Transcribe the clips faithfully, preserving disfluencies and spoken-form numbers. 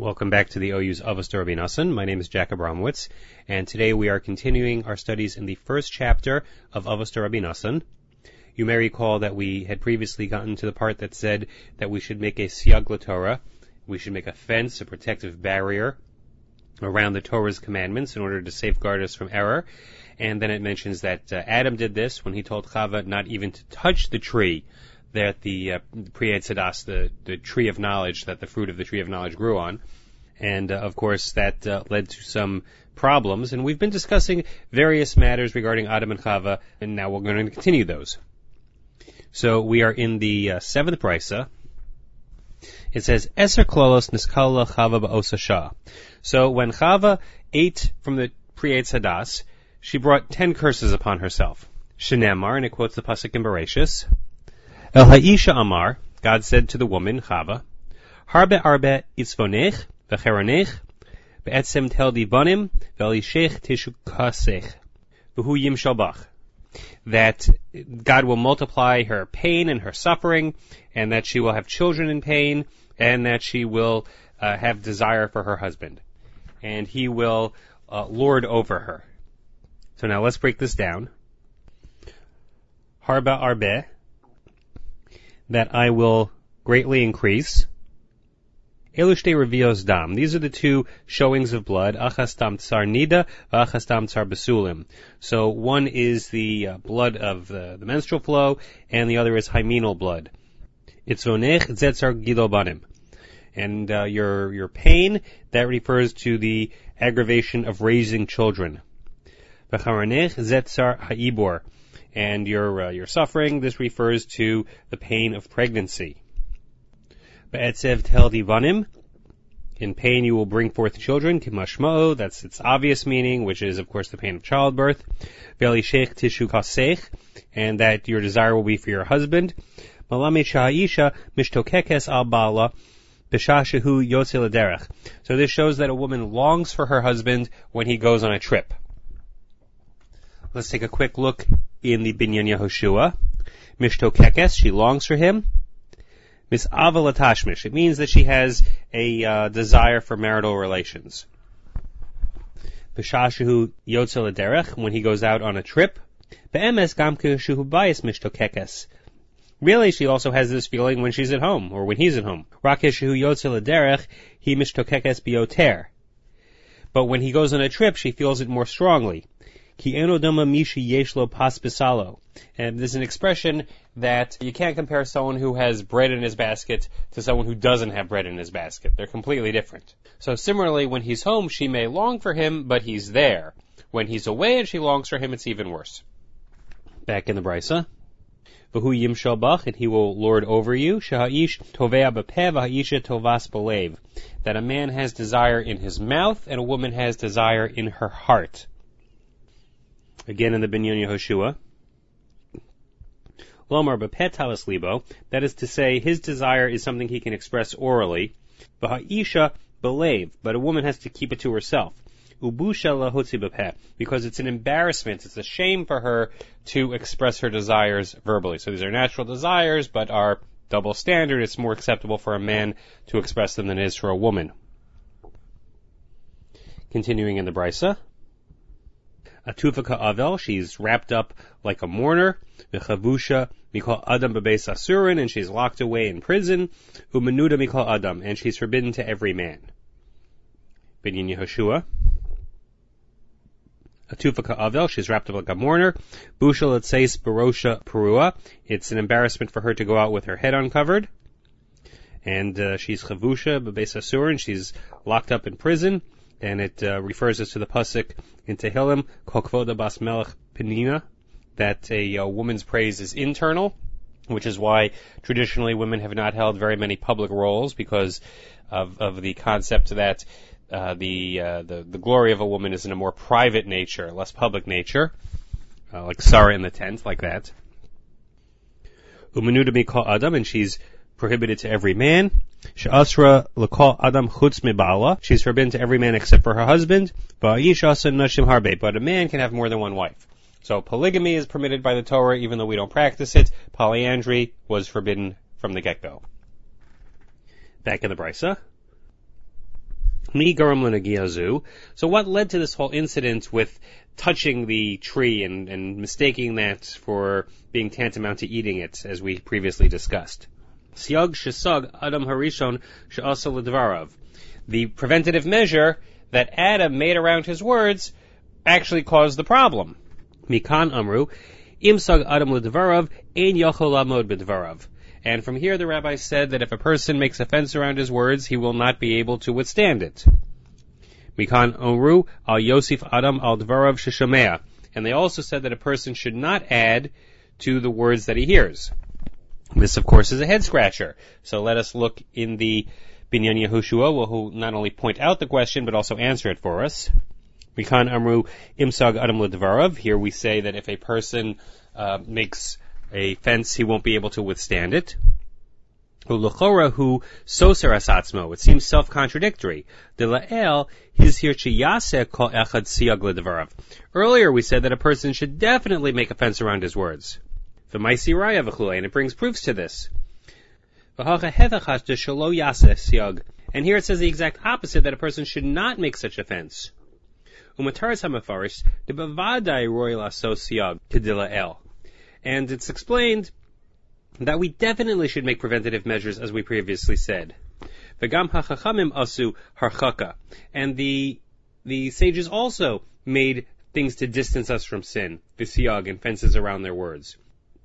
Welcome back to the O U's Avos Rabbi Nassan. My name is Jack Abramowitz, and today we are continuing our studies in the first chapter of Avos Rabbi Nassan. You may recall that we had previously gotten to the part that said that we should make a siyag l'Torah, we should make a fence, a protective barrier around the Torah's commandments in order to safeguard us from error. And then it mentions that uh, Adam did this when he told Chava not even to touch the tree that the uh, Pri Etzadas, the, the tree of knowledge, that the fruit of the tree of knowledge grew on. And, uh, of course, that uh, led to some problems. And we've been discussing various matters regarding Adam and Chava, and now we're going to continue those. So we are in the uh, seventh brisa. It says, Eser klolos niskala Chava ba'osa shah. So when Chava ate from the Pri Etzadas, she brought ten curses upon herself. Shenemar, and it quotes the pasuk in Bereshis. El ha'isha amar, God said to the woman, Chava, Harbe arbe itzvonech, v'cheronech, be'etzem tel divanim, v'elishech tishukasech, v'hu yimshal bach. That God will multiply her pain and her suffering, and that she will have children in pain, and that she will uh, have desire for her husband. And he will uh, lord over her. So now let's break this down. Harba arbe, that I will greatly increase. Elushte revios dam. These are the two showings of blood. Achas tam tsar nida, achas tam tsar basulim. So one is the uh, blood of uh, the menstrual flow, and the other is hymenal blood. Itzonech zetzar gilobanim. And uh, your your pain, that refers to the aggravation of raising children. V'charanech zetzar ha'ibor. And your uh, your suffering, this refers to the pain of pregnancy. Be'etzev tel divanim, in pain you will bring forth children. Kimashma'o, that's its obvious meaning, which is of course the pain of childbirth. Ve'elishech tishu kasech, and that your desire will be for your husband. Malame sha'isha mishtokekes al bala b'shashehu yotze l'derech. So this shows that a woman longs for her husband when he goes on a trip. Let's take a quick look in the Binyan Yehoshua. Mishtokekes, she longs for him. Mis'ava latashmish, it means that she has a uh, desire for marital relations. B'shashehu yotze l'derech, when he goes out on a trip. Be'emes gam keshehu bayis mishtokekes. Really, she also has this feeling when she's at home, or when he's at home. Rak keshehu yotze l'derech, he mishtokekes biyoter. But when he goes on a trip, she feels it more strongly. Ki eno dama mishi yeshlo pas bisalo. And there's an expression that you can't compare someone who has bread in his basket to someone who doesn't have bread in his basket. They're completely different. So similarly, when he's home, she may long for him, but he's there. When he's away and she longs for him, it's even worse. Back in the brisa. V'hu yimshal bach, and he will lord over you. Sheha'ish tovea b'peh v'ha'isha tovas b'lev. That a man has desire in his mouth and a woman has desire in her heart. Again in the Binyan Yehoshua. Lomar b'peh talis libo, that is to say, his desire is something he can express orally. V'ha'isha b'lev, but a woman has to keep it to herself. Ubusha lahotzi b'peh, because it's an embarrassment, it's a shame for her to express her desires verbally. So these are natural desires, but are double standard. It's more acceptable for a man to express them than it is for a woman. Continuing in the brisa. Atufaka avel, she's wrapped up like a mourner. V'chavusha mikol adam b'beis asurin, and she's locked away in prison. Umenuda mikol adam, and she's forbidden to every man. Binyan Yehoshua. Atufaka avel, she's wrapped up like a mourner. Busha letzeis barosha perua, it's an embarrassment for her to go out with her head uncovered. And uh, she's chavusha b'beis asurin, she's locked up in prison. And it uh, refers us to the pasuk in Tehillim, Kol kvoda bas melech penina, that a, a woman's praise is internal, which is why traditionally women have not held very many public roles, because of, of the concept that uh, the, uh, the the glory of a woman is in a more private nature, less public nature, uh, like Sarah in the tent, like that. Umenuda mikol adam, and she's prohibited to every man. She'asra l'kol adam chutz mibala. She's forbidden to every man except for her husband. Ba'ish asa nashim harbe. But a man can have more than one wife. So polygamy is permitted by the Torah, even though we don't practice it. Polyandry was forbidden from the get-go. Back in the brisa. Mi garam l'negiazu. So what led to this whole incident with touching the tree and, and mistaking that for being tantamount to eating it, as we previously discussed? Siag shesag Adam harishon she'asa l'dvarav. The preventative measure that Adam made around his words actually caused the problem. Mikan amru, im sag Adam l'dvarav, ein yachol lamod b'dvarav. And from here the rabbi said that if a person makes a fence around his words, he will not be able to withstand it. Mikan amru, al yosif Adam al dvarav sheshamea. And they also said that a person should not add to the words that he hears. This, of course, is a head-scratcher. So let us look in the Binyan Yehoshua, who not only point out the question, but also answer it for us. Mikan amru imsag adam l'dvarav. Here we say that if a person uh, makes a fence, he won't be able to withstand it. U'lechora hu soser asatzmo. It seems self-contradictory. De la'el his here chiyase kol echad siag l'dvarav. Earlier we said that a person should definitely make a fence around his words. V'maisi raya v'chulei, and it brings proofs to this. And here it says the exact opposite, that a person should not make such a fence. And it's explained that we definitely should make preventative measures, as we previously said. And the the sages also made things to distance us from sin, v'siyag, and fences around their words.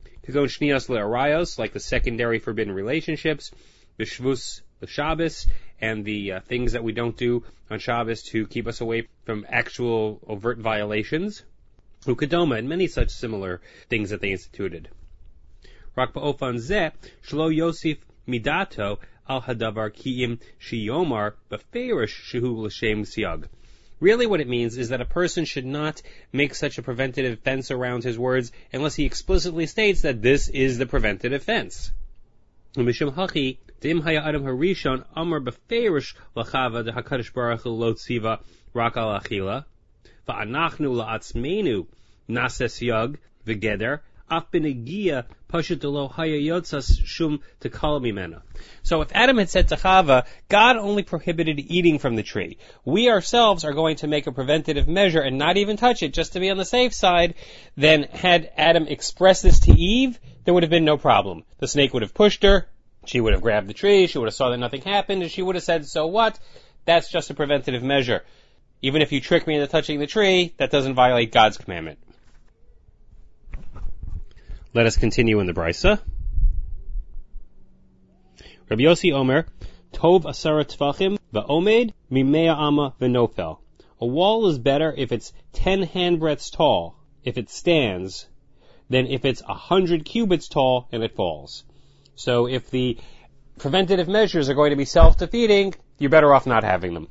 Like the secondary forbidden relationships, the shvus, the Shabbos, and the uh, things that we don't do on Shabbos to keep us away from actual overt violations, ukadoma, and many such similar things that they instituted. Rak ba'ofan zeh, shlo yosif midato al hadavar ki'im shiyomar b'ferish shehu l'shem siyag. Really what it means is that a person should not make such a preventative fence around his words unless he explicitly states that this is the preventative fence. Mishum hachi, dim haya adam harishon amar beferish lachava de hakadosh baruch hu lo tziva rak al achila, va'anachnu la'atzmenu nases yag v'geder af b'negia pashut lo haya yotzas shum tekal mimena. So if Adam had said to Chava, God only prohibited eating from the tree, we ourselves are going to make a preventative measure and not even touch it just to be on the safe side, then had Adam expressed this to Eve, there would have been no problem. The snake would have pushed her, she would have grabbed the tree, she would have saw that nothing happened, and she would have said, so what? That's just a preventative measure. Even if you trick me into touching the tree, that doesn't violate God's commandment. Let us continue in the Brisa. Rabbi Yossi Omer, Tov asara tvachim va'omed mimea ama v'nofel. A wall is better if it's ten handbreadths tall, if it stands, than if it's a hundred cubits tall and it falls. So if the preventative measures are going to be self-defeating, you're better off not having them.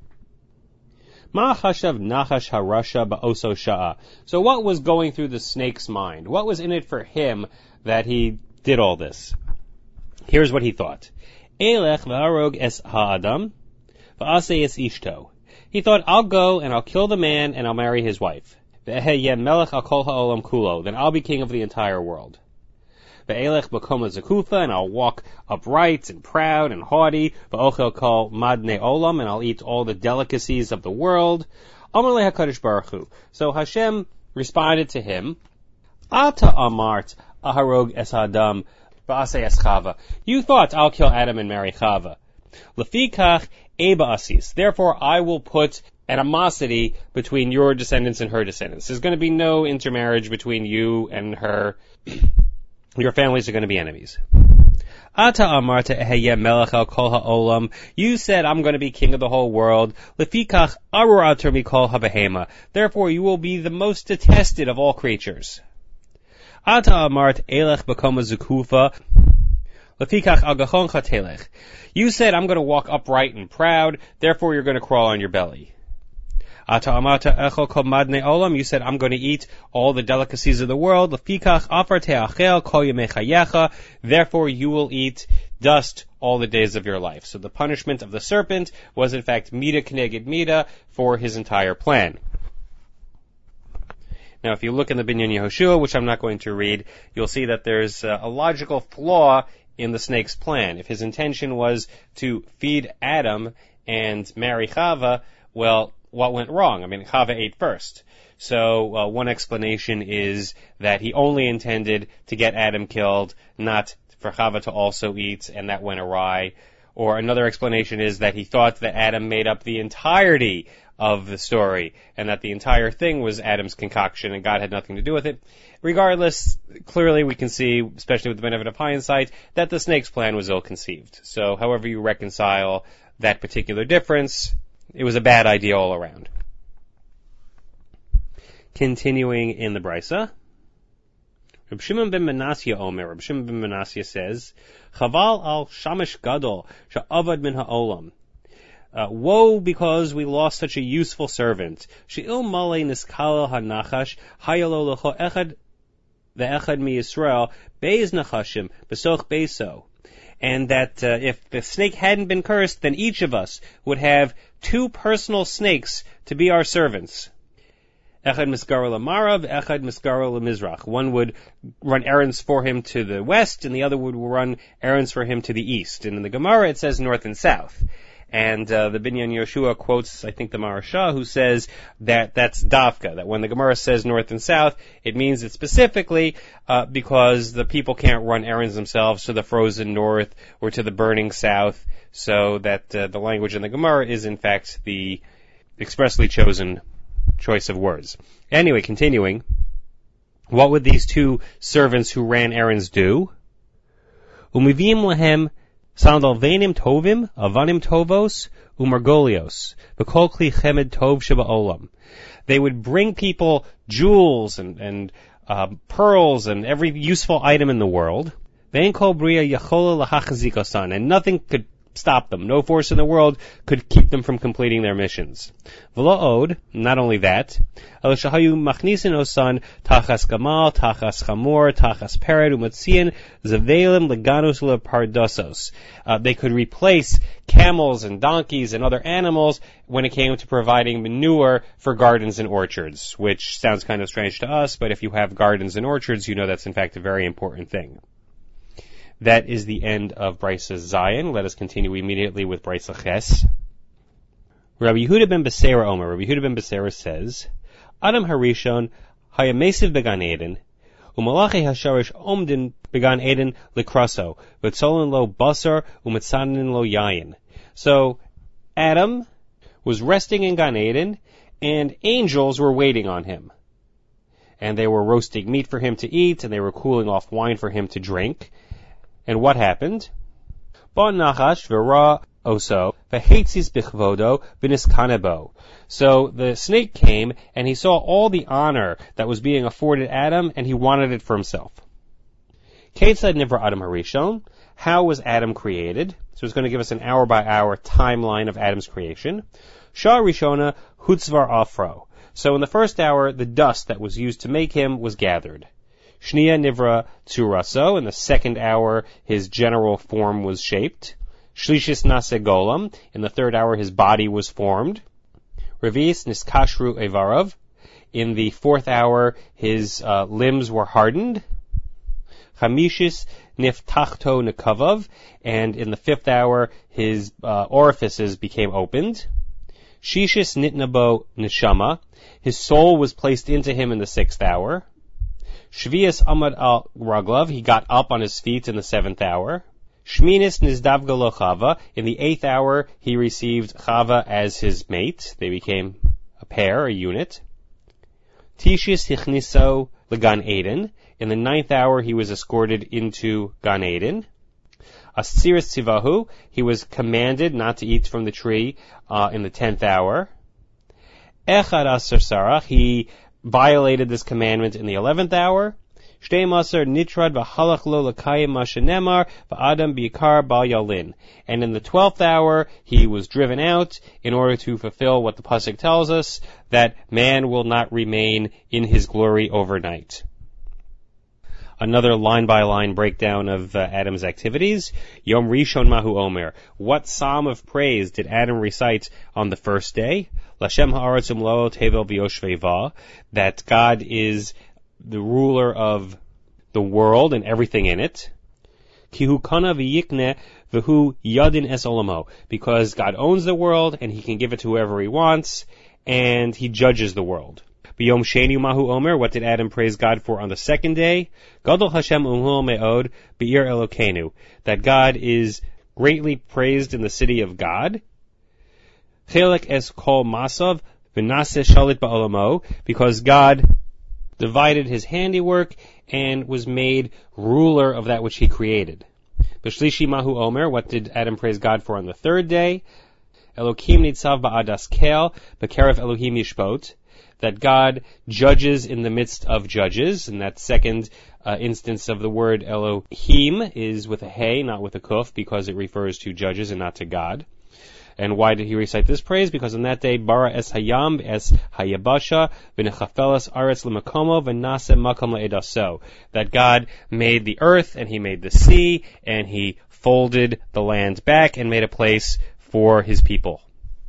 Ma chashav nachash harasha ba'oso sha'a. So what was going through the snake's mind? What was in it for him that he did all this? Here's what he thought. Elech v'harog es ha'adam v'aseh es ishto. He thought, I'll go and I'll kill the man and I'll marry his wife. Ve'ehyeh melech al kol ha'olam kulo. Then I'll be king of the entire world. Ve'elech b'koma zekufa, and I'll walk upright and proud and haughty. Ve'ochel kol madne olam, and I'll eat all the delicacies of the world. Amar le HaKadosh Baruch Hu. So Hashem responded to him, Ata amart aharog es ha'adam v'aseh es Chava. You thought I'll kill Adam and marry Chava. Lefikach eba asis. Therefore I will put animosity between your descendants and her descendants. There's going to be no intermarriage between you and her. Your families are going to be enemies. Ata amarta eheyeh melech al kol ha'olam. You said I'm going to be king of the whole world. Lefikach arur ater mikol habehema. Therefore you will be the most detested of all creatures. Ata amart elech b'koma zekufa. Lefikach al gachon chatelech. You said I'm going to walk upright and proud. Therefore you're going to crawl on your belly. Ata amata echol kol madne olam. You said I'm going to eat all the delicacies of the world. Lefikach afar te'achel kol yemei chayecha. Therefore you will eat dust all the days of your life. So the punishment of the serpent was in fact mida k'neged mida for his entire plan. Now if you look in the Binyan Yehoshua, which I'm not going to read, you'll see that there's a logical flaw in the snake's plan. If his intention was to feed Adam and marry Chava, well, what went wrong? I mean, Chava ate first. So uh, one explanation is that he only intended to get Adam killed, not for Chava to also eat, and that went awry. Or another explanation is that he thought that Adam made up the entirety of the story, and that the entire thing was Adam's concoction, and God had nothing to do with it. Regardless, clearly we can see, especially with the benefit of hindsight, that the snake's plan was ill-conceived. So however you reconcile that particular difference, it was a bad idea all around. Continuing in the Brisa, Reb Shimon ben Menasya Omer, Reb Shimon ben Menasya says, Chaval al shamish gadol she'avad min ha'olam. Uh, woe because we lost such a useful servant. She'il malei niskala ha'nachash hayalo lecho echad ve'echad mi Yisrael beis nachashim besoch beiso. And that uh, if the snake hadn't been cursed, then each of us would have two personal snakes to be our servants. Echad miskara l'marav, echad miskara l'mizrach. One would run errands for him to the west, and the other would run errands for him to the east. And in the Gemara it says north and south. And uh, the Binyan Yehoshua quotes, I think, the Maharsha, who says that that's Davka, that when the Gemara says north and south, it means it specifically uh, because the people can't run errands themselves to the frozen north or to the burning south, so that uh, the language in the Gemara is, in fact, the expressly chosen choice of words. Anyway, continuing, what would these two servants who ran errands do? Umivim lahem sandalvenim tovim, avanim tovos, umargolios, v'kol kli chemed tov sheba'olam. They would bring people jewels and, and uh, pearls and every useful item in the world. Ve'en kol bria yachola lahachazikosan, and nothing could stop them. No force in the world could keep them from completing their missions. V'lo od, not only that, el shahayu machnisin osan tachas gamal, tachas chamor, tachas pered, umatzian, zavelim leganus lepardosos. Uh, they could replace camels and donkeys and other animals when it came to providing manure for gardens and orchards, which sounds kind of strange to us, but if you have gardens and orchards, you know that's in fact a very important thing. That is the end of Brisa Zion. Let us continue immediately with Brisa Ches. Rabbi Yehuda ben Beseira Omer. Rabbi Yehuda ben Beseira says, Adam Harishon hayamesiv began Eden, umalachi hasharish omdin began Eden likraso, v'tzolen lo basar umetzanin lo yayin. So, Adam was resting in Gan Eden, and angels were waiting on him. And they were roasting meat for him to eat, and they were cooling off wine for him to drink. And what happened? Ba nachash v'ra oso v'hetzis bichvodo v'niskanebo. So the snake came, and he saw all the honor that was being afforded Adam, and he wanted it for himself. Ketzad nivra Adam harishon. How was Adam created? So it's going to give us an hour-by-hour timeline of Adam's creation. Shah rishona hutzvar afro. So in the first hour, the dust that was used to make him was gathered. Shnia nivra tsuraso. In the second hour, his general form was shaped. Shlishis nase golam. In the third hour, his body was formed. Revis niskashru evarav. In the fourth hour, his uh, limbs were hardened. Chamishis niftachto nekavav. And in the fifth hour, his uh, orifices became opened. Shishis nitnabo neshama. His soul was placed into him in the sixth hour. Shvias amad al raglav, he got up on his feet in the seventh hour. Shminis nizdavga lo Chava, in the eighth hour he received Chava as his mate. They became a pair, a unit. Tishis hichniso legan Eden, in the ninth hour he was escorted into Gan Eden. Asiris tzivahu, he was commanded not to eat from the tree uh, in the tenth hour. Echad asar sarach, he violated this commandment in the eleventh hour. Shtei masar nitrad v'halach lo l'kayim mashenemar v'adam bi'ikar bal yalin. And in the twelfth hour, he was driven out in order to fulfill what the pasuk tells us, that man will not remain in his glory overnight. Another line-by-line breakdown of uh, Adam's activities. Yom Rishon Mahu Omer. What psalm of praise did Adam recite on the first day? Lashem ha'aretz umlo tevel v'yoshvei, that God is the ruler of the world and everything in it. Kihu kana v'yikne v'hu yadin es olamo. Because God owns the world, and he can give it to whoever he wants, and he judges the world. B'yom sheni mahu omer, what did Adam praise God for on the second day? Gadol Hashem umhul me'od be'ir Elokeinu, that God is greatly praised in the city of God. Chelek es kol masav v'naseh shalit ba'olamo, because God divided his handiwork and was made ruler of that which he created. B'shlishi mahu omer, what did Adam praise God for on the third day? Elokim nitzav ba'adas kel b'kerev Elohim yishpot, that God judges in the midst of judges, and that second uh, instance of the word Elohim is with a hey, not with a kuf, because it refers to judges and not to God. And why did he recite this praise? Because on that day, bara es hayam es hayabasha v'nechafelas aretz l'makomo v'nase makom le'edaso, that God made the earth and he made the sea and he folded the land back and made a place for his people.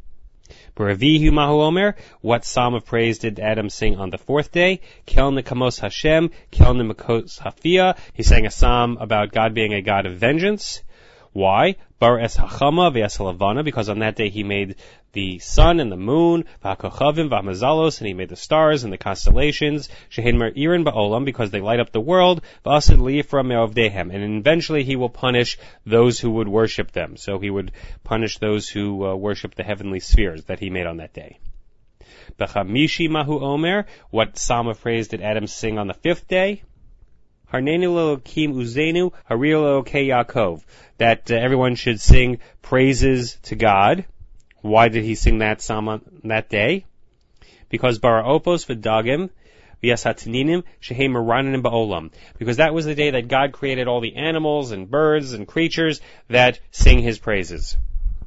B'revihu mahu omer, what psalm of praise did Adam sing on the fourth day? Kel nekamos Hashem, kel nekamos hafia. He sang a psalm about God being a God of vengeance. Why? Bar es hachama v'es halavana, because on that day he made the sun and the moon, v'hakochavim v'hamazalos, and he made the stars and the constellations, shehin mer'irin ba'olam, because they light up the world, v'asid li'ifra me'ovdehem, and eventually he will punish those who would worship them. So he would punish those who uh, worship the heavenly spheres that he made on that day. B'chamishi mahu omer, what psalm of praise did Adam sing on the fifth day? Harnenu Elokim uzenu, haril Elokei Yaakov, that uh, everyone should sing praises to God. Why did he sing that psalm on that day? Because bara opos v'dagim v'yasatininim shehem meranim ba'olam, because that was the day that God created all the animals and birds and creatures that sing his praises.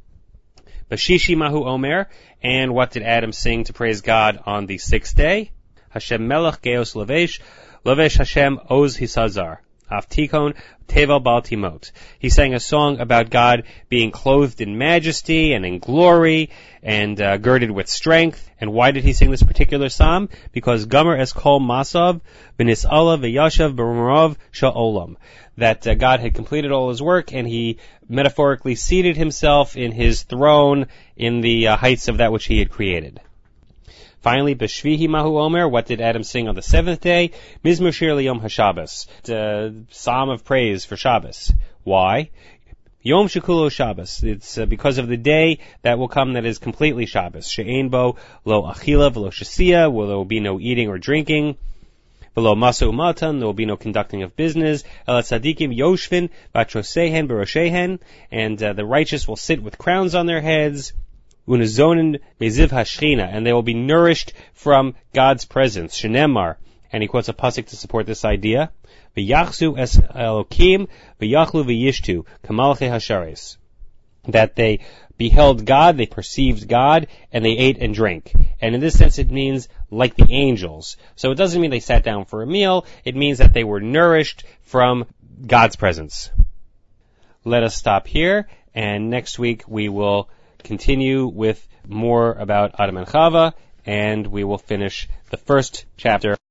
Bashishi mahu omer, and what did Adam sing to praise God on the sixth day? Hashem melech geos levesh, Lavesh Hashem Oz Hisazar, Aftikon Tevel Bal Timot. He sang a song about God being clothed in majesty and in glory and uh, girded with strength. And why did he sing this particular psalm? Because Gomer es kol masav v'nis'ala v'yashav b'rumarav sha'olam, that uh, God had completed all his work and he metaphorically seated himself in his throne in the uh, heights of that which he had created. Finally, B'shvihi mahu omer, what did Adam sing on the seventh day? Mizmor shir liyom haShabbos, the psalm of praise for Shabbos. Why? Yom shekulo Shabbos. It's uh, because of the day that will come that is completely Shabbos. She'ein bo lo achila v'lo shasiya, where there will be no eating or drinking. V'lo maso umatan, there will be no conducting of business. El tzadikim yoshvin v'atrosehen b'roshehen, and uh, the righteous will sit with crowns on their heads. Unazonin meziv hashchina, and they will be nourished from God's presence. Shenemar, and he quotes a pasuk to support this idea. V'yachzu es Elokim v'yachlu v'yishtu kamalche hashares, that they beheld God, they perceived God, and they ate and drank. And in this sense, it means like the angels. So it doesn't mean they sat down for a meal. It means that they were nourished from God's presence. Let us stop here, and next week we will continue with more about Adam and Chava, and we will finish the first chapter.